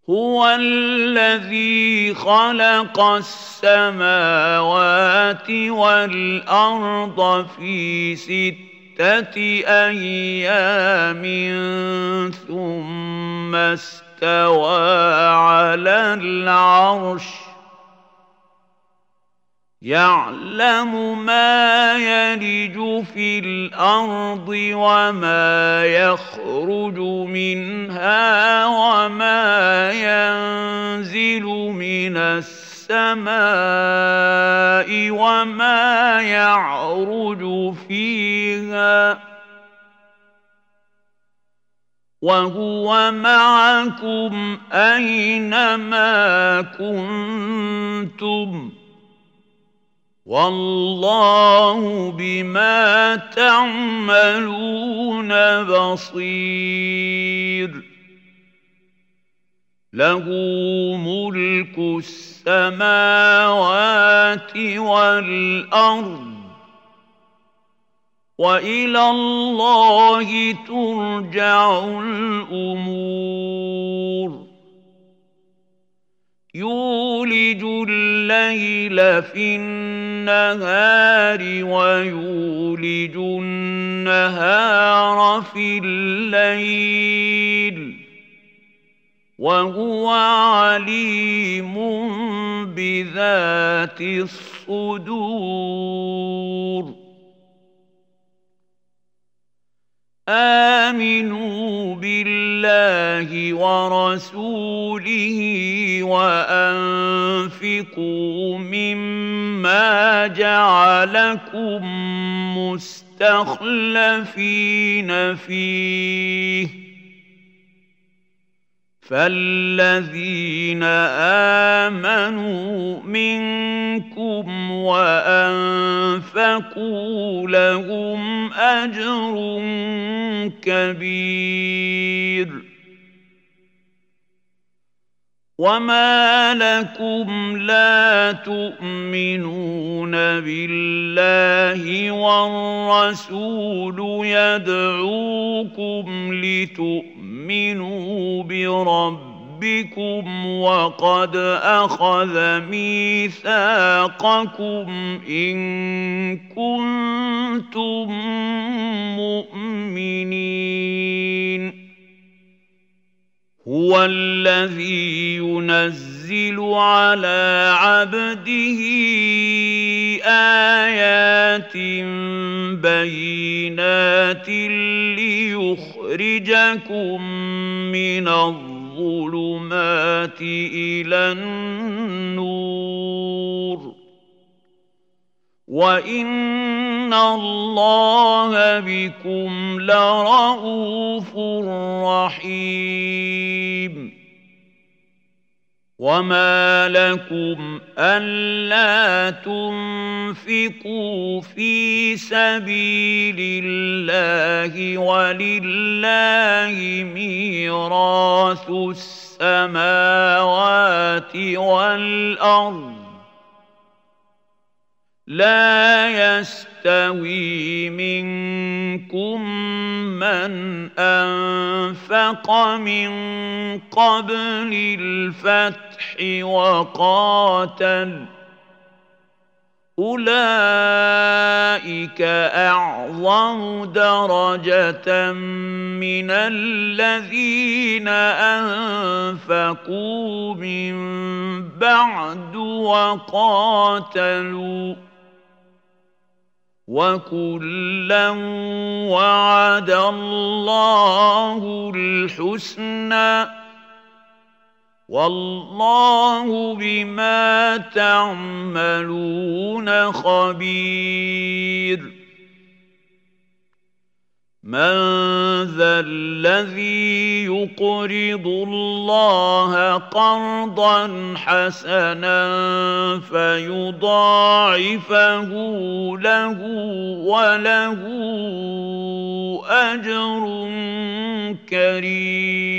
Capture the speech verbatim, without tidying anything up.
هو الذي خلق السماوات والأرض في ستة أيام ثم استوى على العرش يعلم ما يلج في الأرض وما يخرج منها وما ينزل من السماء وما يعرج فيها وهو معكم أينما كنتم والله بما تعملون بصير له ملك السماوات والأرض وإلى الله ترجع الأمور يولج الليل في النهار ويولج النهار في الليل وهو عليم بذات الصدور آمنوا بالله ورسوله وأنفقوا مما جعلكم مستخلفين فيه فالذين آمنوا منكم وأنفقوا لهم أجر كبير وما لكم لا تؤمنون بالله والرسول يدعوكم لتؤمنوا بربكم وقد أخذ ميثاقكم إن كنتم مؤمنين هو الذي ينزل على عبده آيات بينات ليخرجكم من الظلمات إلى النور وإن الله بكم لرءوف رحيم وما لكم ألا تنفقوا في سبيل الله ولله ميراث السماوات والأرض لا يستوي منكم من أنفق من قبل الفتح وقاتل أولئك أعظم درجة من الذين أنفقوا من بعد وقاتلوا وكلا وعد الله الحسنى والله بما تعملون خبير من ذا الذي يقرض الله قرضا حسنا فيضاعفه له وله أجر كريم